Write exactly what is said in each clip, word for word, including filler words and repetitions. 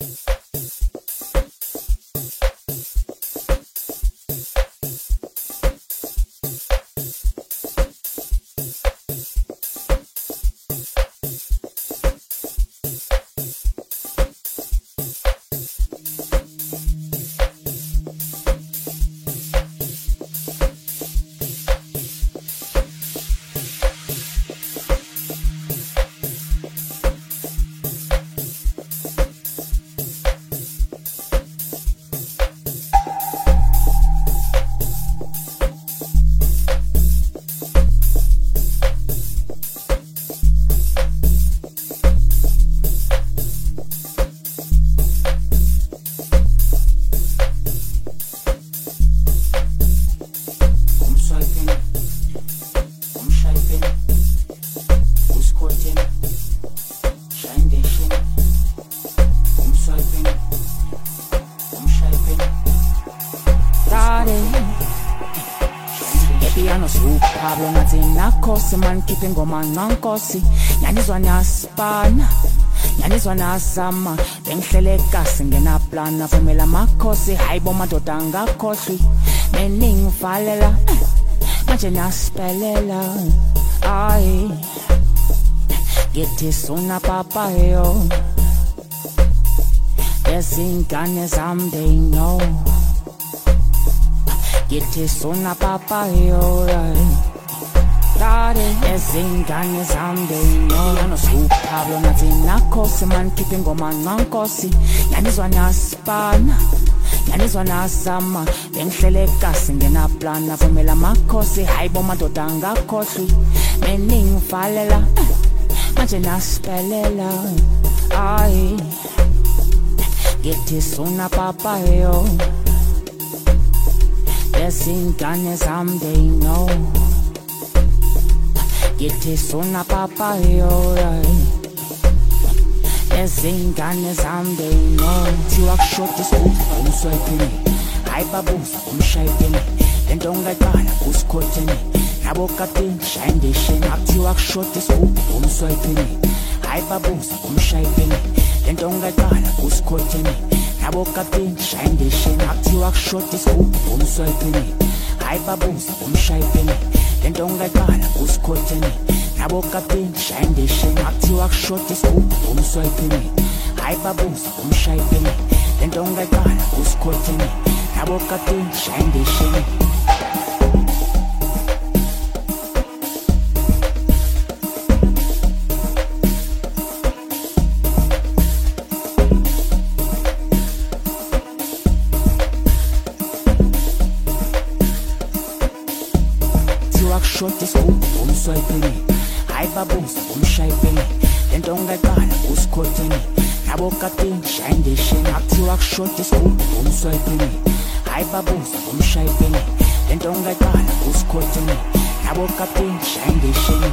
Man keeping go man nonkosi yanizwa naspana yanizwa nasama bengihlele kasi ngena plan avumela makhosi hayibo madoda ngakhohli meningivalela manje naspelela ay githi sona papa yo ezingane zami they know githi sona papa yo ezingane zami they know yanosupha Pablo nathi nakhosi man keeping ngoma ngankosi yanizwa naspana yanizwa nasama bengihlele kasi ngena plan avumela makhosi hayibo madoda ngakhohli meningivalela manje naspelela ay githi sona papa yo ezingane zami they know githi sona papa yo ezingane zami they know thiwa kushoti school umswayipini hayi babuza umshayipini lento ongaqala usikhotheni nabo katini shayindishini akuthiwa kushoti school umswayipini hayi babuza umshayipini lento ongaqala usikhotheni nabo katini shayindishini akuthiwa kushoti school umswayipini hayi babuza umshayipini lento ongaqala usikhotheni nabo katini shayindishini akuthiwa kushoti school umswayipini hayi babuza umshayipini lento ongaqala usikhotheni nabo katini shayindishini shoti school umswayipini hayi babuza umshayipini lento ongaqala usikhotheni nabo katini shayindishini akuthiwa kushoti school umswayipini hayi babuza umshayipini lento ongaqala usikhotheni nabo katini shayindishini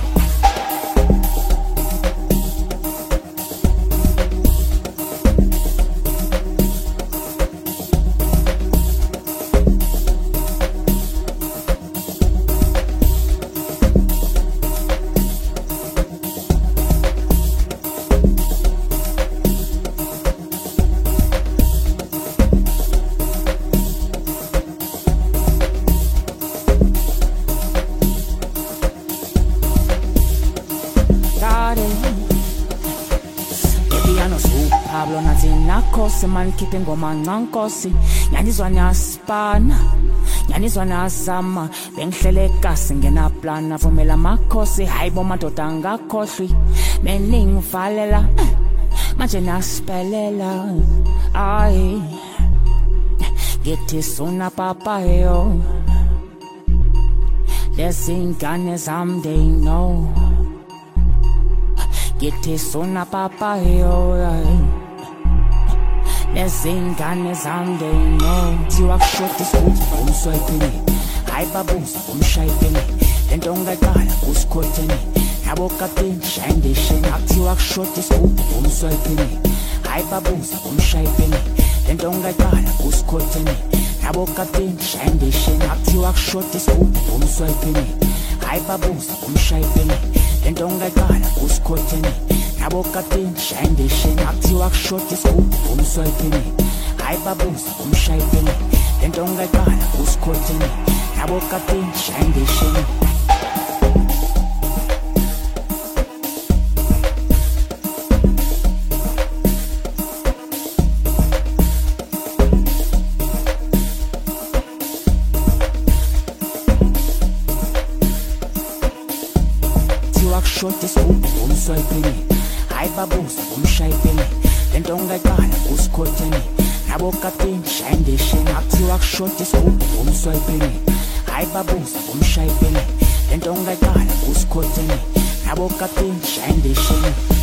Pablo nathi nakhosi man keeping ngoma ngankosi yanizwa naspana yanizwa nasama bengihlele kasi ngena plan avumela makhosi hayibo madoda ngakhohli meningivalela manje naspelela ay githi sona papa yo lezingane zami they know githi sona papa yo lezingane zami they know thiwa kushoti school umswayipini hayi babuza umshayipini lento ongaqala usikhotheni nabo katini shayindishini akuthiwa kushoti school umswayipini hayi babuza umshayipini lento ongaqala usikhotheni nabo katini shayindishini akuthiwa kushoti school umswayipini hayi babuza umshayipini lento ongaqala usikhotheni nabo katini shayindeshini akuthiwa kushota isigubhu umswayipini hayi babuza umshayipini lento ongayibhala usikhothini nabo katini shayindeshini short isigubhu umswayipini hayi babuza umshayipini lento ongayibhala usikhothini nabo katini shayindeshini akuthiwa kushota isigubhu umswayipini hayi babuza umshayipini lento ongayibhala usikhothini nabo katini shayindeshini